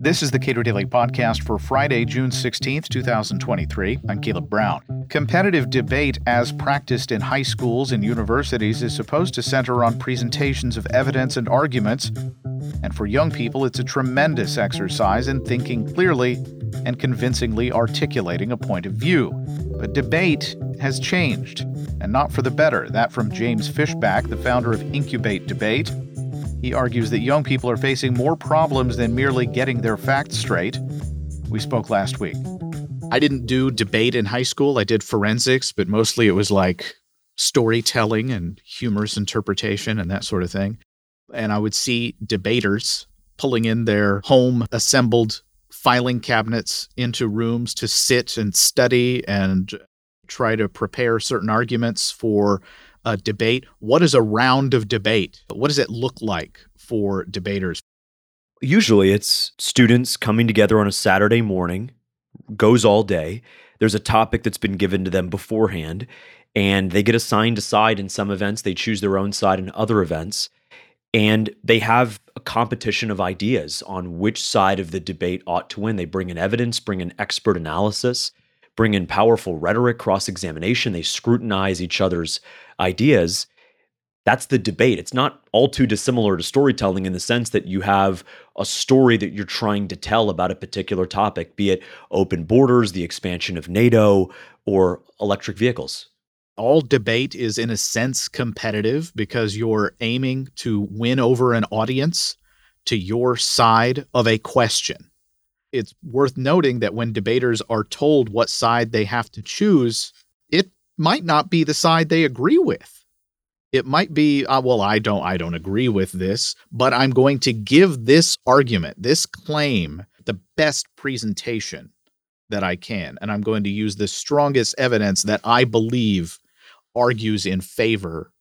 This is the Cato Daily Podcast for Friday, June 16th, 2023. I'm Caleb Brown. Competitive debate as practiced in high schools and universities is supposed to center on presentations of evidence and arguments. And for young people, it's a tremendous exercise in thinking clearly and convincingly articulating a point of view. But debate has changed, and not for the better. That from James Fishback, the founder of Incubate Debate. He argues that young people are facing more problems than merely getting their facts straight. We spoke last week. I didn't do debate in high school. I did forensics, but mostly it was like storytelling and humorous interpretation and that sort of thing. And I would see debaters pulling in their home assembled filing cabinets into rooms to sit and study and try to prepare certain arguments for a debate. What is a round of debate? What does it look like for debaters? Usually it's students coming together on a Saturday morning, goes all day. There's a topic that's been given to them beforehand, and they get assigned a side in some events. They choose their own side in other events, and they have a competition of ideas on which side of the debate ought to win. They bring in evidence, bring in expert analysis, bring in powerful rhetoric, cross-examination. They scrutinize each other's ideas. That's the debate. It's not all too dissimilar to storytelling in the sense that you have a story that you're trying to tell about a particular topic, be it open borders, the expansion of NATO, or electric vehicles. All debate is in a sense competitive because you're aiming to win over an audience to your side of a question. It's worth noting that when debaters are told what side they have to choose, it might not be the side they agree with. It might be, I don't agree with this, but I'm going to give this argument, this claim, the best presentation that I can. And I'm going to use the strongest evidence that I believe argues in favor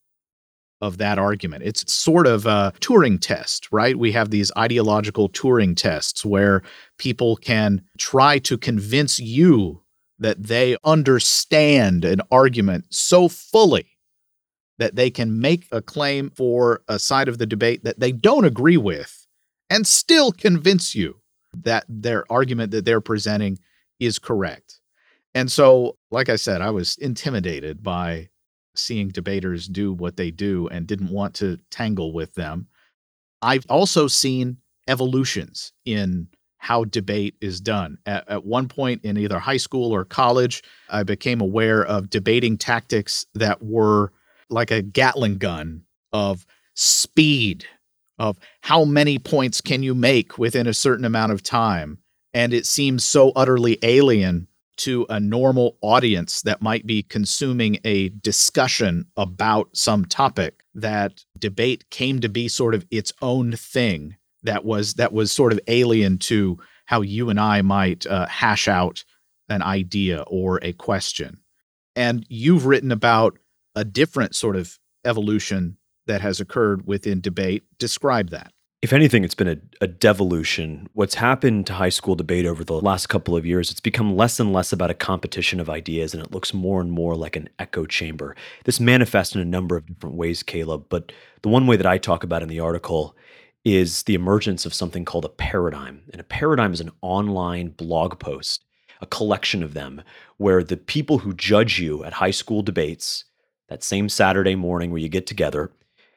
of that argument. It's sort of a Turing test, right? We have these ideological Turing tests where people can try to convince you that they understand an argument so fully that they can make a claim for a side of the debate that they don't agree with and still convince you that their argument that they're presenting is correct. And so, like I said, I was intimidated by seeing debaters do what they do and didn't want to tangle with them. I've also seen evolutions in how debate is done. At one point in either high school or college, I became aware of debating tactics that were like a Gatling gun of speed, of how many points can you make within a certain amount of time. And it seems so utterly alien to a normal audience that might be consuming a discussion about some topic that debate came to be sort of its own thing that was sort of alien to how you and I might hash out an idea or a question. And you've written about a different sort of evolution that has occurred within debate. Describe that. If anything, it's been a devolution. What's happened to high school debate over the last couple of years, it's become less and less about a competition of ideas, and it looks more and more like an echo chamber. This manifests in a number of different ways, Caleb, but the one way that I talk about in the article is the emergence of something called a paradigm. And a paradigm is an online blog post, a collection of them, where the people who judge you at high school debates, that same Saturday morning where you get together,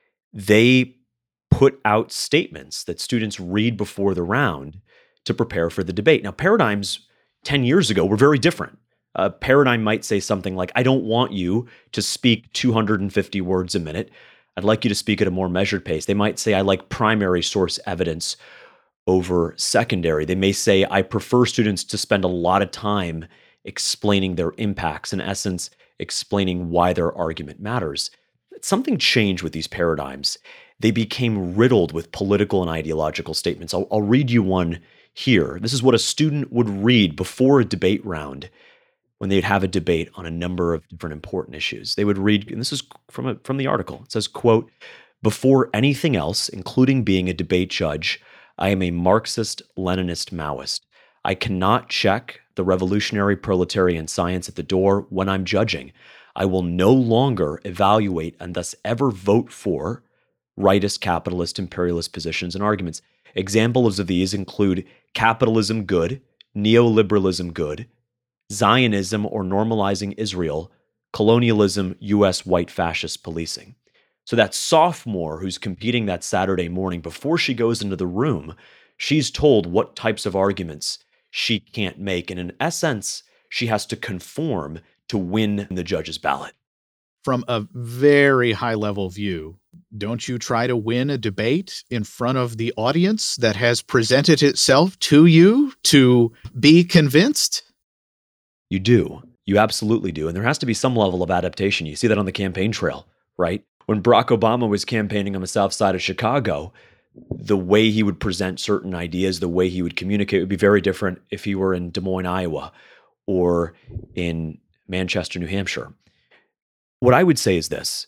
they put out statements that students read before the round to prepare for the debate. Now, paradigms 10 years ago were very different. A paradigm might say something like, I don't want you to speak 250 words a minute. I'd like you to speak at a more measured pace. They might say, I like primary source evidence over secondary. They may say, I prefer students to spend a lot of time explaining their impacts, in essence, explaining why their argument matters. Something changed with these paradigms. They became riddled with political and ideological statements. I'll read you one here. This is what a student would read before a debate round when they'd have a debate on a number of different important issues. They would read, and this is from the article. It says, quote, before anything else, including being a debate judge, I am a Marxist, Leninist, Maoist. I cannot check the revolutionary proletarian science at the door when I'm judging. I will no longer evaluate and thus ever vote for rightist, capitalist, imperialist positions and arguments. Examples of these include capitalism good, neoliberalism good, Zionism or normalizing Israel, colonialism, US white fascist policing. So that sophomore who's competing that Saturday morning, before she goes into the room, she's told what types of arguments she can't make. And in essence, she has to conform to win the judge's ballot. From a very high level view, don't you try to win a debate in front of the audience that has presented itself to you to be convinced? You do. You absolutely do. And there has to be some level of adaptation. You see that on the campaign trail, right? When Barack Obama was campaigning on the south side of Chicago, the way he would present certain ideas, the way he would communicate would be very different if he were in Des Moines, Iowa, or in Manchester, New Hampshire. What I would say is this.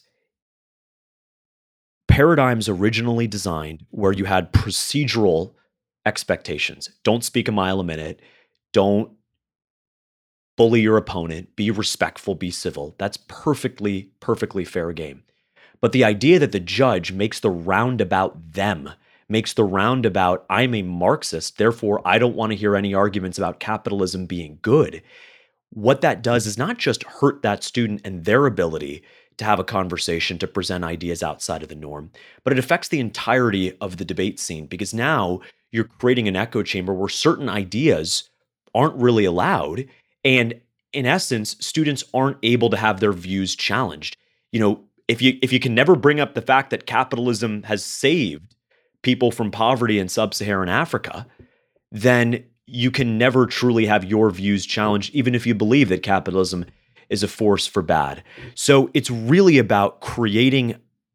Paradigms originally designed where you had procedural expectations. Don't speak a mile a minute. Don't bully your opponent. Be respectful. Be civil. That's perfectly fair game. But the idea that the judge makes the roundabout them, makes the roundabout, I'm a Marxist, therefore I don't want to hear any arguments about capitalism being good. What that does is not just hurt that student and their ability to have a conversation, to present ideas outside of the norm, but it affects the entirety of the debate scene, because now you're creating an echo chamber where certain ideas aren't really allowed. And in essence, students aren't able to have their views challenged. If you can never bring up the fact that capitalism has saved people from poverty in sub-Saharan Africa, then you can never truly have your views challenged, even if you believe that capitalism is a force for bad. So it's really about creating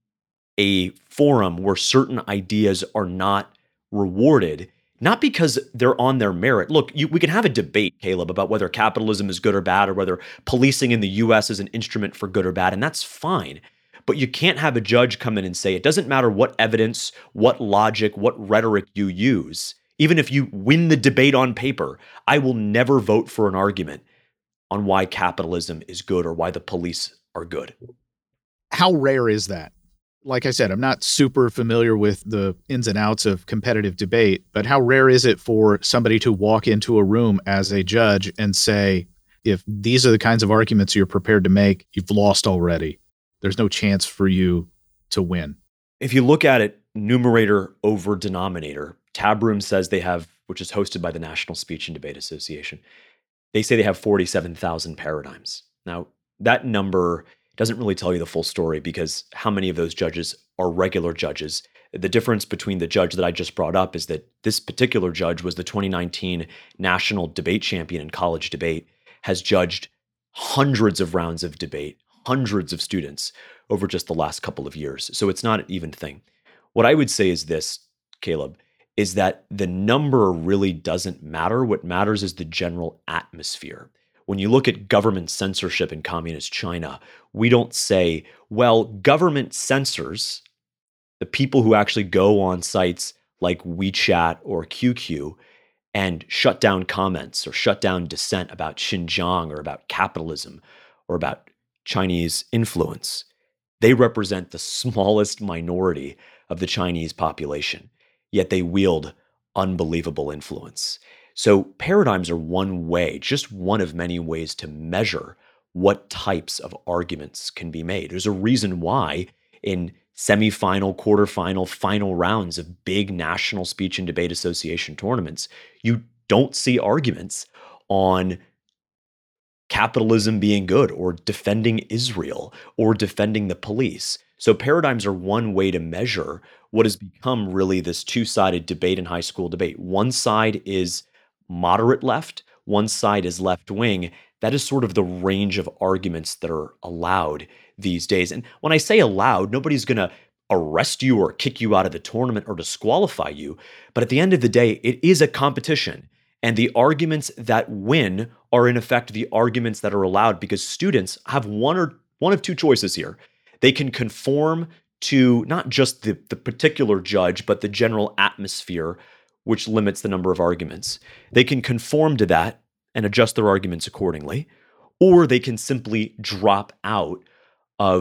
a forum where certain ideas are not rewarded, not because they're on their merit. Look, we can have a debate, Caleb, about whether capitalism is good or bad, or whether policing in the US is an instrument for good or bad, and that's fine. But you can't have a judge come in and say, it doesn't matter what evidence, what logic, what rhetoric you use. Even if you win the debate on paper, I will never vote for an argument on why capitalism is good or why the police are good. How rare is that? Like I said, I'm not super familiar with the ins and outs of competitive debate, but how rare is it for somebody to walk into a room as a judge and say, if these are the kinds of arguments you're prepared to make, you've lost already. There's no chance for you to win. If you look at it, numerator over denominator, Tabroom says they have, which is hosted by the National Speech and Debate Association, they say they have 47,000 paradigms. Now, that number doesn't really tell you the full story, because how many of those judges are regular judges? The difference between the judge that I just brought up is that this particular judge was the 2019 national debate champion in college debate, has judged hundreds of rounds of debate, hundreds of students over just the last couple of years. So it's not an even thing. What I would say is this, Caleb, is that the number really doesn't matter. What matters is the general atmosphere. When you look at government censorship in communist China, we don't say, well, government censors the people who actually go on sites like WeChat or QQ and shut down comments or shut down dissent about Xinjiang or about capitalism or about Chinese influence. They represent the smallest minority of the Chinese population, yet they wield unbelievable influence. So paradigms are one way, just one of many ways to measure what types of arguments can be made. There's a reason why in semifinal, quarterfinal, final rounds of big National Speech and Debate Association tournaments, you don't see arguments on capitalism being good or defending Israel or defending the police. So paradigms are one way to measure what has become really this two-sided debate in high school debate. One side is moderate left, one side is left wing. That is sort of the range of arguments that are allowed these days. And when I say allowed, nobody's going to arrest you or kick you out of the tournament or disqualify you. But at the end of the day, it is a competition. And the arguments that win are in effect the arguments that are allowed, because students have one of two choices here. They can conform to not just the particular judge, but the general atmosphere, which limits the number of arguments. They can conform to that and adjust their arguments accordingly, or they can simply drop out of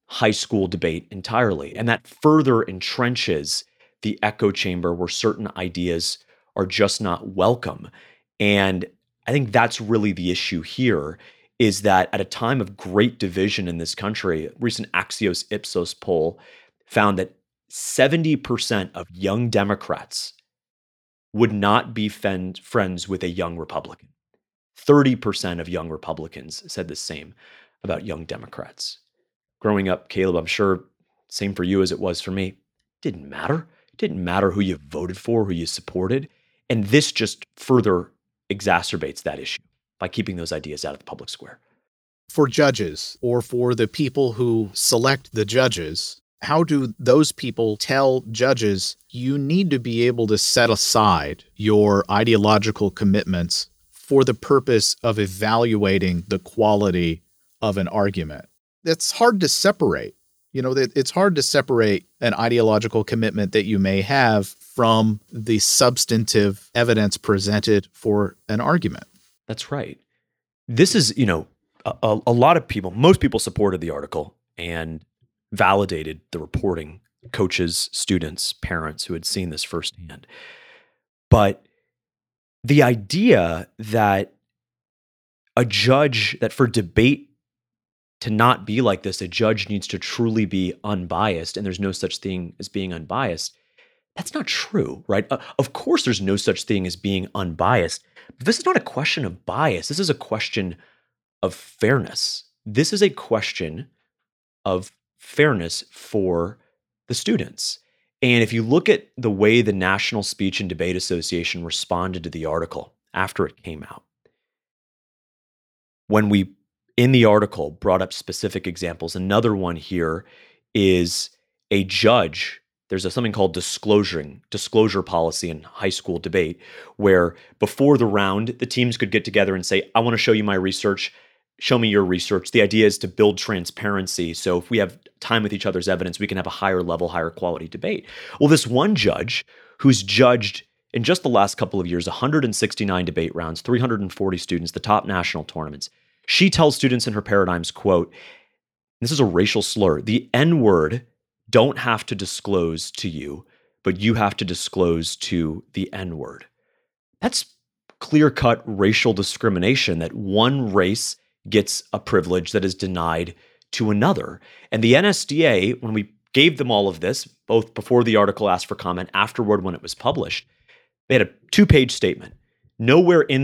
high school debate entirely. And that further entrenches the echo chamber where certain ideas are just not welcome. And I think that's really the issue here is that at a time of great division in this country, a recent Axios Ipsos poll found that 70% of young Democrats would not be friends with a young Republican. 30% of young Republicans said the same about young Democrats. Growing up, Caleb, I'm sure same for you as it was for me. Didn't matter. It didn't matter who you voted for, who you supported. And this just further exacerbates that issue by keeping those ideas out of the public square. For judges or for the people who select the judges, how do those people tell judges you need to be able to set aside your ideological commitments for the purpose of evaluating the quality of an argument? That's hard to separate. It's hard to separate an ideological commitment that you may have from the substantive evidence presented for an argument. That's right. This is, a lot of people, most people supported the article and validated the reporting, coaches, students, parents who had seen this firsthand. But the idea that that for debate to not be like this, a judge needs to truly be unbiased, and there's no such thing as being unbiased, that's not true, right? Of course, there's no such thing as being unbiased. But this is not a question of bias. This is a question of fairness. This is a question of fairness for the students. And if you look at the way the National Speech and Debate Association responded to the article after it came out, when we, in the article, brought up specific examples, another one here is a judge. There's something called disclosure policy in high school debate, where before the round, the teams could get together and say, I want to show you my research. Show me your research. The idea is to build transparency. So if we have time with each other's evidence, we can have a higher level, higher quality debate. Well, this one judge who's judged in just the last couple of years, 169 debate rounds, 340 students, the top national tournaments, she tells students in her paradigms, quote, this is a racial slur, the N-word don't have to disclose to you, but you have to disclose to the N-word. That's clear-cut racial discrimination, that one race gets a privilege that is denied to another. And the NSDA, when we gave them all of this, both before the article asked for comment, afterward when it was published, they had a 2-page statement. Nowhere in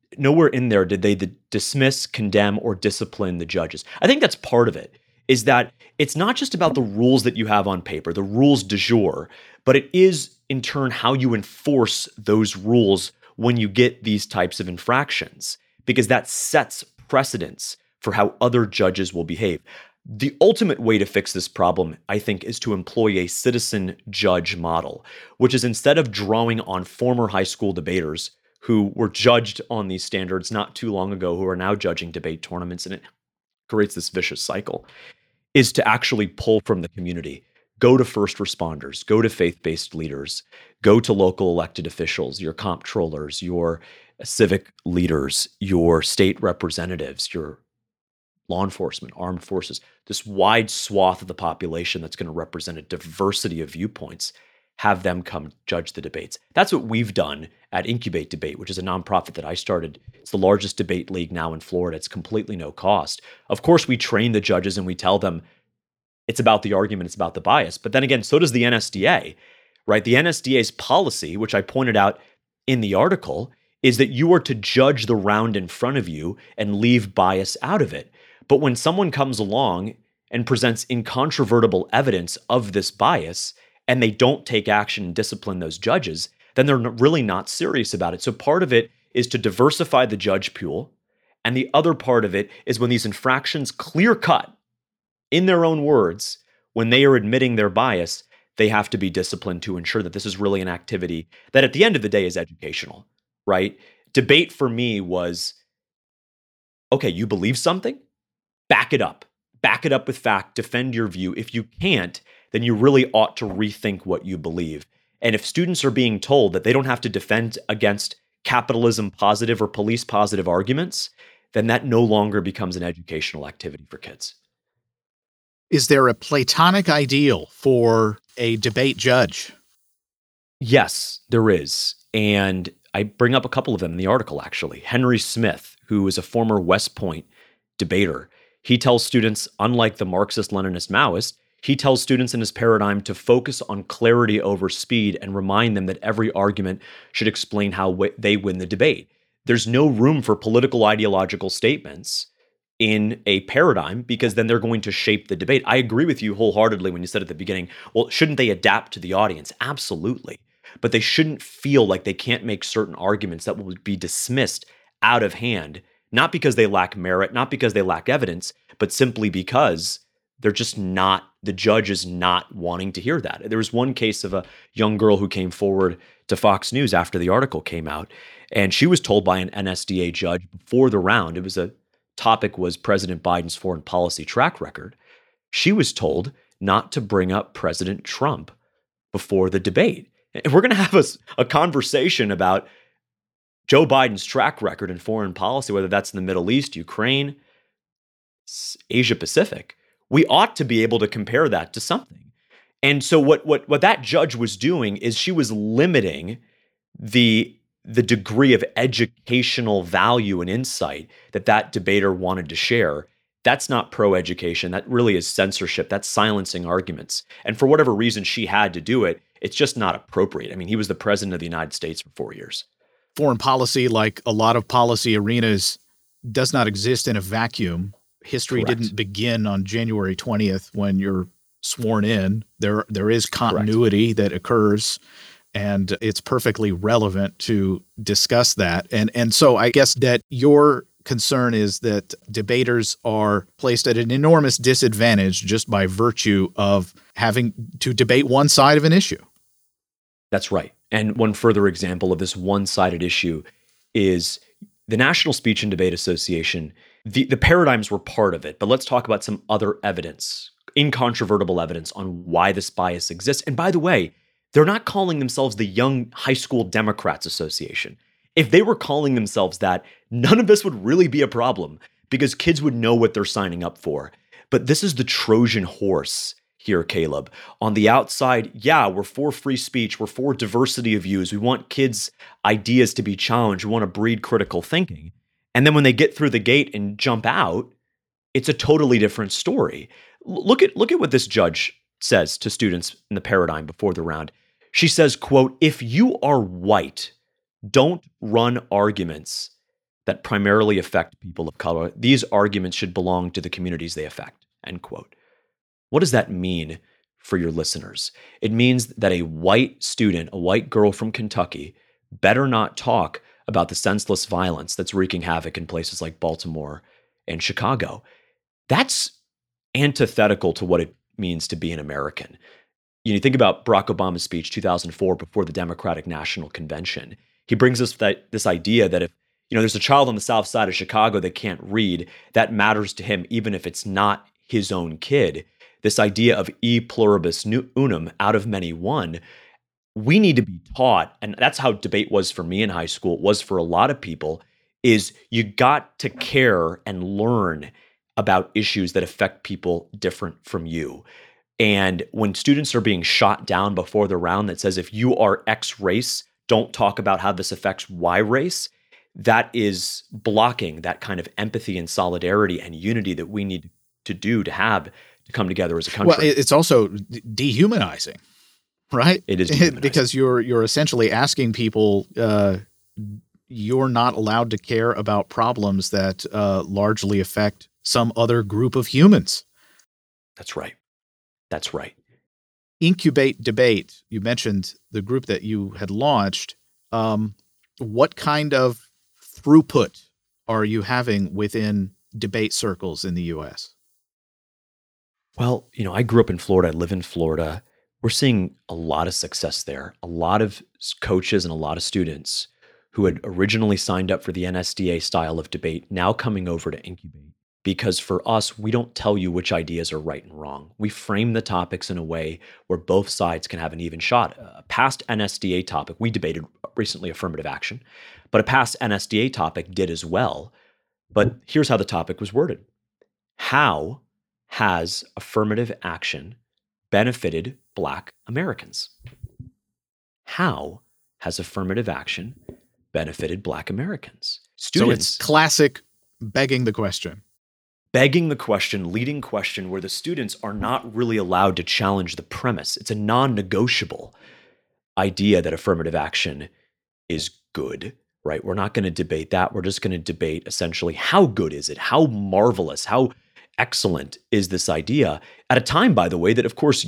there did they dismiss, condemn, or discipline the judges. I think that's part of it, is that it's not just about the rules that you have on paper, the rules du jour, but it is in turn how you enforce those rules when you get these types of infractions, because that sets precedents for how other judges will behave. The ultimate way to fix this problem, I think, is to employ a citizen judge model, which is instead of drawing on former high school debaters who were judged on these standards not too long ago, who are now judging debate tournaments, and it creates this vicious cycle, is to actually pull from the community. Go to first responders, go to faith-based leaders, go to local elected officials, your comptrollers, your civic leaders, your state representatives, your law enforcement, armed forces, this wide swath of the population that's going to represent a diversity of viewpoints, have them come judge the debates. That's what we've done at Incubate Debate, which is a nonprofit that I started. It's the largest debate league now in Florida. It's completely no cost. Of course, we train the judges and we tell them it's about the argument, it's about the bias. But then again, so does the NSDA, right? The NSDA's policy, which I pointed out in the article, is that you are to judge the round in front of you and leave bias out of it. But when someone comes along and presents incontrovertible evidence of this bias, and they don't take action and discipline those judges, then they're really not serious about it. So part of it is to diversify the judge pool. And the other part of it is when these infractions clear cut, in their own words, when they are admitting their bias, they have to be disciplined to ensure that this is really an activity that at the end of the day is educational, right? Debate for me was, okay, you believe something? Back it up. Back it up with fact, defend your view. If you can't, then you really ought to rethink what you believe. And if students are being told that they don't have to defend against capitalism positive or police positive arguments, then that no longer becomes an educational activity for kids. Is there a Platonic ideal for a debate judge? Yes, there is. And I bring up a couple of them in the article, actually. Henry Smith, who is a former West Point debater, he tells students, unlike the Marxist Leninist Maoist, he tells students in his paradigm to focus on clarity over speed and remind them that every argument should explain how they win the debate. There's no room for political ideological statements in a paradigm because then they're going to shape the debate. I agree with you wholeheartedly when you said at the beginning, well, shouldn't they adapt to the audience? Absolutely. But they shouldn't feel like they can't make certain arguments that will be dismissed out of hand, not because they lack merit, not because they lack evidence, but simply because they're just not, the judge is not wanting to hear that. There was one case of a young girl who came forward to Fox News after the article came out, and she was told by an NSDA judge before the round, it was a topic was President Biden's foreign policy track record. She was told not to bring up President Trump before the debate. If we're going to have a conversation about Joe Biden's track record in foreign policy, whether that's in the Middle East, Ukraine, Asia Pacific, we ought to be able to compare that to something. And so what that judge was doing is she was limiting the degree of educational value and insight that debater wanted to share. That's not pro-education. That really is censorship. That's silencing arguments. And for whatever reason she had to do it, it's just not appropriate. I mean, he was the president of the United States for 4 years. Foreign policy, like a lot of policy arenas, does not exist in a vacuum. History Correct. didn't begin on January 20th when you're sworn in. There is continuity that occurs, and it's perfectly relevant to discuss that. And so I guess that your concern is that debaters are placed at an enormous disadvantage just by virtue of having to debate one side of an issue. That's right. And one further example of this one-sided issue is the National Speech and Debate Association. The paradigms were part of it, but let's talk about some other evidence, incontrovertible evidence on why this bias exists. And by the way, they're not calling themselves the Young High School Democrats Association. If they were calling themselves that, none of this would really be a problem because kids would know what they're signing up for. But this is the Trojan horse here, Caleb. On the outside, yeah, we're for free speech. We're for diversity of views. We want kids' ideas to be challenged. We want to breed critical thinking. And then when they get through the gate and jump out, it's a totally different story. Look at what this judge says to students in the paradigm before the round. She says, quote, "If you are white, don't run arguments that primarily affect people of color. These arguments should belong to the communities they affect," end quote. What does that mean for your listeners? It means that a white student, a white girl from Kentucky, better not talk about the senseless violence that's wreaking havoc in places like Baltimore and Chicago. That's antithetical to what it means to be an American. You think about Barack Obama's speech 2004 before the Democratic National Convention. He brings us this idea that if there's a child on the south side of Chicago that can't read, that matters to him even if it's not his own kid. This idea of e pluribus unum, out of many one, we need to be taught, and that's how debate was for me in high school, it was for a lot of people, is you got to care and learn about issues that affect people different from you. And when students are being shot down before the round that says, if you are X race, don't talk about how this affects Y race, that is blocking that kind of empathy and solidarity and unity that we need to do to have to come together as a country. Well, it's also dehumanizing, right? It is dehumanizing. Because you're essentially asking people, you're not allowed to care about problems that largely affect some other group of humans. That's right. That's right. Incubate Debate, you mentioned the group that you had launched. What kind of throughput are you having within debate circles in the U.S.? Well, I grew up in Florida. I live in Florida. We're seeing a lot of success there. A lot of coaches and a lot of students who had originally signed up for the NSDA style of debate now coming over to Incubate. Because for us, we don't tell you which ideas are right and wrong. We frame the topics in a way where both sides can have an even shot. A past NSDA topic, we debated recently affirmative action, but a past NSDA topic did as well. But here's how the topic was worded. How has affirmative action benefited Black Americans? How has affirmative action benefited Black Americans? So it's Students classic begging the question. begging the question, leading question, where the students are not really allowed to challenge the premise. It's a non negotiable idea that affirmative action is good, right? We're not going to debate that. We're just going to debate essentially how good is it? How marvelous, how excellent is this idea? At a time, by the way, that of course,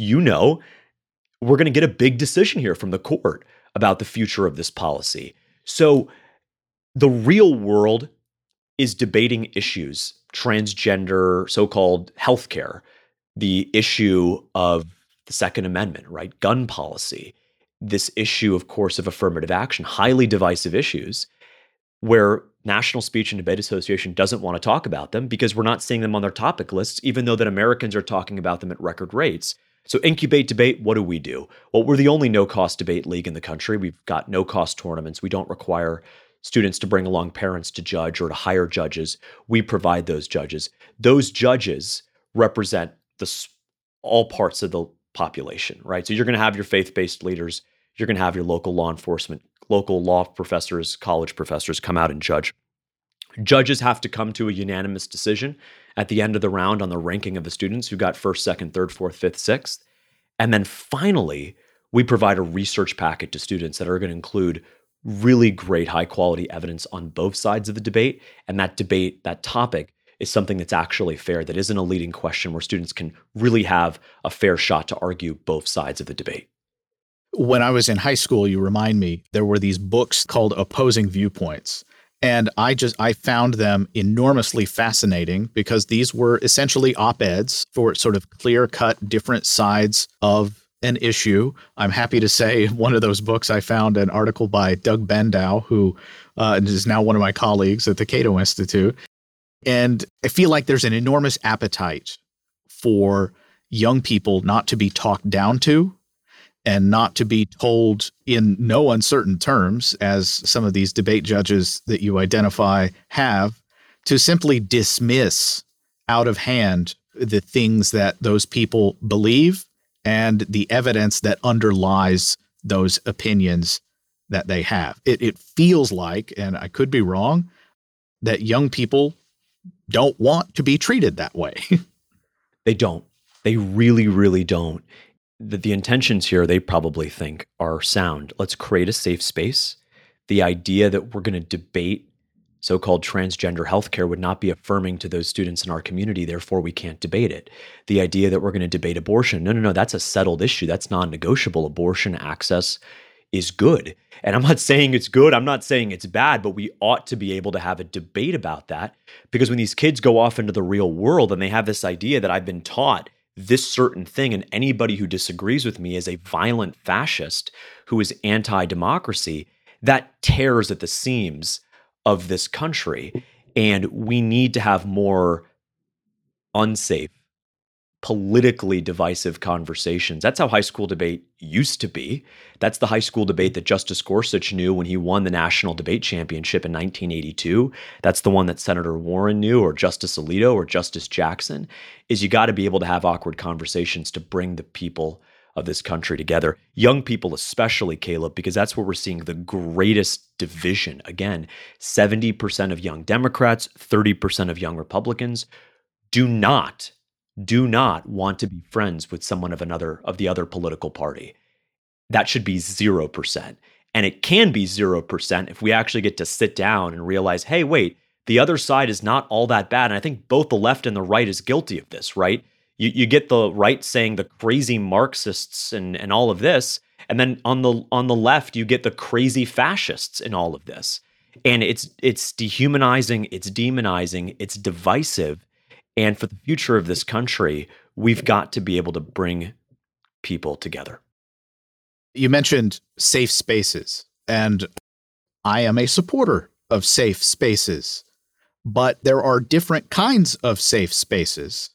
we're going to get a big decision here from the court about the future of this policy. So the real world is debating issues, transgender, so-called healthcare, the issue of the Second Amendment, right? Gun policy, this issue, of course, of affirmative action, highly divisive issues where National Speech and Debate Association doesn't want to talk about them because we're not seeing them on their topic lists, even though that Americans are talking about them at record rates. So incubate debate, what do? Well, we're the only no-cost debate league in the country. We've got no-cost tournaments. We don't require students to bring along parents to judge or to hire judges. We provide those judges. Those judges represent all parts of the population, right? So you're going to have your faith-based leaders. You're going to have your local law enforcement, local law professors, college professors come out and judge. Judges have to come to a unanimous decision at the end of the round on the ranking of the students who got first, second, third, fourth, fifth, sixth. And then finally, we provide a research packet to students that are going to include really great high quality evidence on both sides of the debate. And that debate, that topic, is something that's actually fair, that isn't a leading question where students can really have a fair shot to argue both sides of the debate. When I was in high school, you remind me, there were these books called Opposing Viewpoints. And I found them enormously fascinating because these were essentially op-eds for sort of clear-cut different sides of an issue. I'm happy to say in one of those books, I found an article by Doug Bendow, who is now one of my colleagues at the Cato Institute. And I feel like there's an enormous appetite for young people not to be talked down to and not to be told in no uncertain terms, as some of these debate judges that you identify have, to simply dismiss out of hand the things that those people believe and the evidence that underlies those opinions that they have. It feels like, and I could be wrong, that young people don't want to be treated that way. They don't. They really, really don't. The intentions here, they probably think, are sound. Let's create a safe space. The idea that we're going to debate so-called transgender healthcare would not be affirming to those students in our community, therefore we can't debate it. The idea that we're going to debate abortion, no, that's a settled issue. That's non-negotiable. Abortion access is good. And I'm not saying it's good. I'm not saying it's bad, but we ought to be able to have a debate about that, because when these kids go off into the real world and they have this idea that I've been taught this certain thing, and anybody who disagrees with me is a violent fascist who is anti-democracy, that tears at the seams of this country. And we need to have more unsafe, politically divisive conversations. That's how high school debate used to be. That's the high school debate that Justice Gorsuch knew when he won the National Debate Championship in 1982. That's the one that Senator Warren knew, or Justice Alito, or Justice Jackson, is you got to be able to have awkward conversations to bring the people of this country together. Young people especially, Caleb, because that's where we're seeing the greatest division. Again, 70% of young Democrats, 30% of young Republicans do not want to be friends with someone of the other political party. That should be 0%. And it can be 0% if we actually get to sit down and realize, hey, wait, the other side is not all that bad. And I think both the left and the right is guilty of this, right? You get the right saying the crazy Marxists and all of this, and then on the left you get the crazy fascists in all of this. And it's dehumanizing, it's demonizing, it's divisive. And for the future of this country, we've got to be able to bring people together. You mentioned safe spaces, and I am a supporter of safe spaces, but there are different kinds of safe spaces.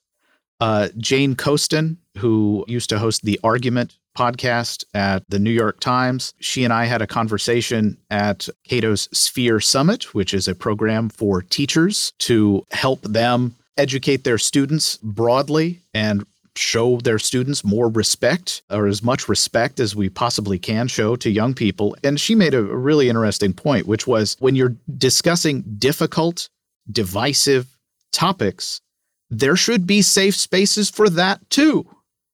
Jane Coaston, who used to host the Argument podcast at the New York Times, she and I had a conversation at Cato's Sphere Summit, which is a program for teachers to help them educate their students broadly and show their students more respect, or as much respect as we possibly can show to young people. And she made a really interesting point, which was when you're discussing difficult, divisive topics, there should be safe spaces for that too.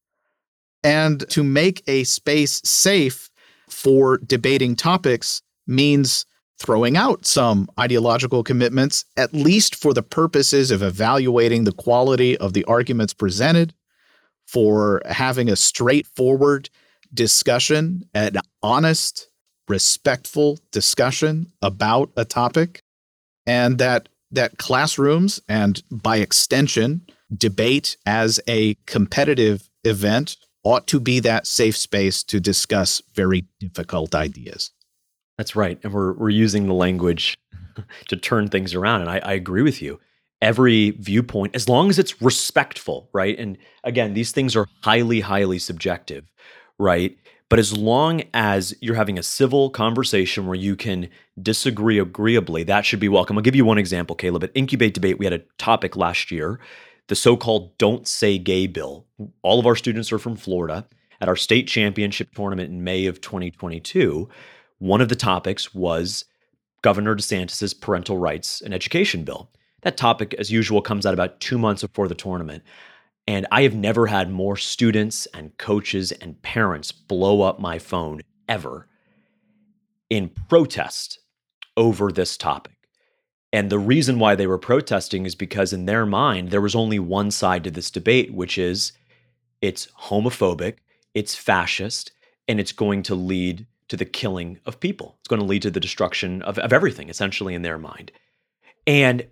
And to make a space safe for debating topics means throwing out some ideological commitments, at least for the purposes of evaluating the quality of the arguments presented, for having a straightforward discussion, an honest, respectful discussion about a topic, and that classrooms and by extension, debate as a competitive event ought to be that safe space to discuss very difficult ideas. That's right. And we're using the language to turn things around. And I agree with you. Every viewpoint, as long as it's respectful, right? And again, these things are highly, highly subjective, right? But as long as you're having a civil conversation where you can disagree agreeably, that should be welcome. I'll give you one example, Caleb. At Incubate Debate, we had a topic last year, the so-called Don't Say Gay bill. All of our students are from Florida. At our state championship tournament in May of 2022, one of the topics was Governor DeSantis's parental rights and education bill. That topic, as usual, comes out about 2 months before the tournament. And I have never had more students and coaches and parents blow up my phone ever in protest over this topic. And the reason why they were protesting is because in their mind, there was only one side to this debate, which is it's homophobic, it's fascist, and it's going to lead to the killing of people. It's going to lead to the destruction of everything, essentially, in their mind. And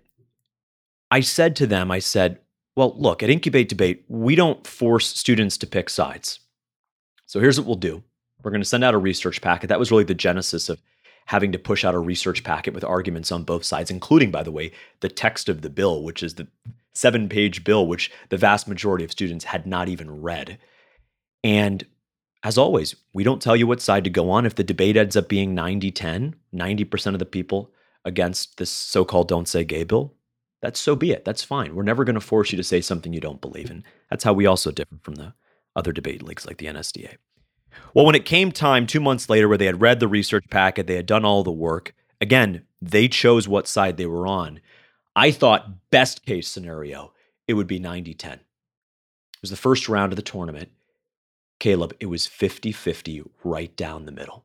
I said to them, well, look, at Incubate Debate, we don't force students to pick sides. So here's what we'll do. We're going to send out a research packet. That was really the genesis of having to push out a research packet with arguments on both sides, including, by the way, the text of the bill, which is the 7-page bill, which the vast majority of students had not even read. And as always, we don't tell you what side to go on. If the debate ends up being 90-10, 90% of the people against this so-called Don't Say Gay bill, that's so be it. That's fine. We're never going to force you to say something you don't believe in. That's how we also differ from the other debate leagues like the NSDA. Well, when it came time 2 months later where they had read the research packet, they had done all the work, again, they chose what side they were on. I thought best case scenario, it would be 90-10. It was the first round of the tournament. Caleb, it was 50-50 right down the middle.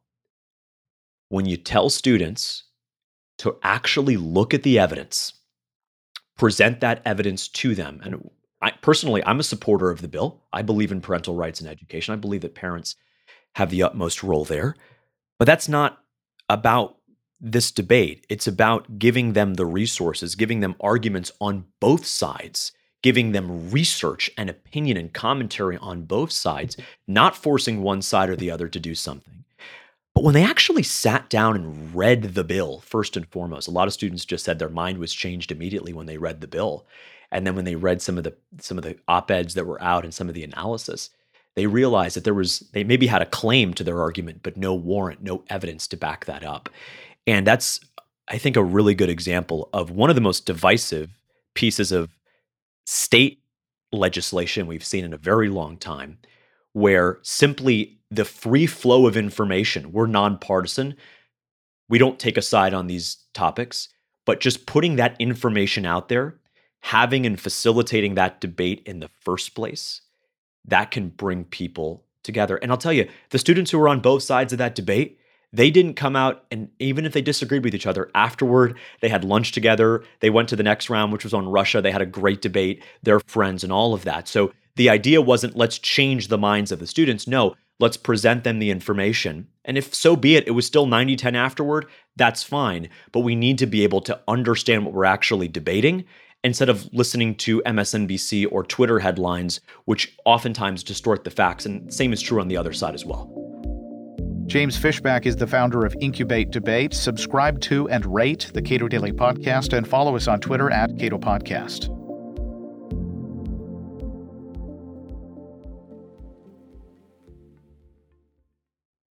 When you tell students to actually look at the evidence, present that evidence to them. And I'm a supporter of the bill. I believe in parental rights and education. I believe that parents have the utmost role there. But that's not about this debate. It's about giving them the resources, giving them arguments on both sides, giving them research and opinion and commentary on both sides, not forcing one side or the other to do something. But when they actually sat down and read the bill, first and foremost, a lot of students just said their mind was changed immediately when they read the bill. And then when they read some of the op-eds that were out and some of the analysis, they realized that they maybe had a claim to their argument, but no warrant, no evidence to back that up. And that's, I think, a really good example of one of the most divisive pieces of state legislation we've seen in a very long time, where simply the free flow of information, we're nonpartisan, we don't take a side on these topics, but just putting that information out there, having and facilitating that debate in the first place, that can bring people together. And I'll tell you, the students who were on both sides of that debate, they didn't come out, and even if they disagreed with each other, afterward, they had lunch together, they went to the next round, which was on Russia, they had a great debate, they're friends and all of that. So the idea wasn't, let's change the minds of the students. No, let's present them the information. And if so be it, it was still 90-10 afterward, that's fine. But we need to be able to understand what we're actually debating instead of listening to MSNBC or Twitter headlines, which oftentimes distort the facts. And same is true on the other side as well. James Fishback is the founder of Incubate Debate. Subscribe to and rate the Cato Daily Podcast and follow us on Twitter @Cato Podcast.